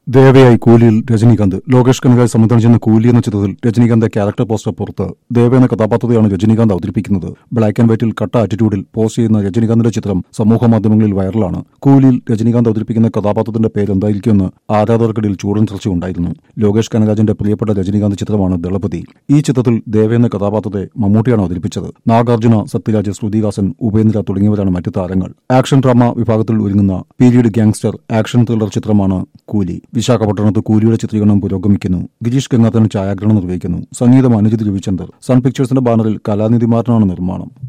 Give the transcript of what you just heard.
ദേവയായി കൂലിയിൽ രജനീകാന്ത് ലോകേഷ് കനകരാജ് സംവിധാനം ചെയ്യുന്ന കൂലി എന്ന ചിത്രത്തിൽ രജനീകാന്ത് ക്യാരക്ടർ പോസ്റ്റർ പുറത്ത് ദേവ എന്ന കഥാപാത്രത്തെയാണ് രജനീകാന്ത് അവതരിപ്പിക്കുന്നത്. ബ്ലാക്ക് ആൻഡ് വൈറ്റിൽ കട്ട ആറ്റിറ്റ്യൂഡിൽ പോസ്റ്റ് ചെയ്യുന്ന രജനീകാന്തിന്റെ ചിത്രം സമൂഹ മാധ്യമങ്ങളിൽ വൈറലാണ്. കൂലിയിൽ രജനീകാന്ത് അവതരിപ്പിക്കുന്ന കഥാപാത്രത്തിന്റെ പേര് എന്തായിരിക്കുമെന്ന് ആരാധകർക്കിടയിൽ ചൂടൻ ചർച്ചയുണ്ടായിരുന്നു. ലോകേഷ് കനകരാജിന്റെ പ്രിയപ്പെട്ട രജനീകാന്ത് ചിത്രമാണ് ദളപതി. ഈ ചിത്രത്തിൽ ദേവ എന്ന കഥാപാത്രത്തെ മമ്മൂട്ടിയാണ് അവതരിപ്പിച്ചത്. നാഗാർജുന, സത്യരാജ്, ശ്രുതിഹാസൻ, ഉപേന്ദ്ര തുടങ്ങിയവരാണ് മറ്റു താരങ്ങൾ. ആക്ഷൻ ഡ്രാമ വിഭാഗത്തിൽ ഒരുങ്ങുന്ന പീരീഡ് ഗാങ്സ്റ്റർ ആക്ഷൻ ത്രില്ലർ ചിത്രമാണ് കൂലി. വിശാഖപട്ടണത്ത് കൂലിയുടെ ചിത്രീകരണം പുരോഗമിക്കുന്നു. ഗിരീഷ് ഗംഗാധരൻ ഛായാഗ്രഹണം നിർവഹിക്കുന്നു. സംഗീതം അനുജിത് രവിചന്ദർ. സൺ പിക്ചേഴ്സിന്റെ ബാനറിൽ കലാനിധിമാരനാണ് നിർമ്മാണം.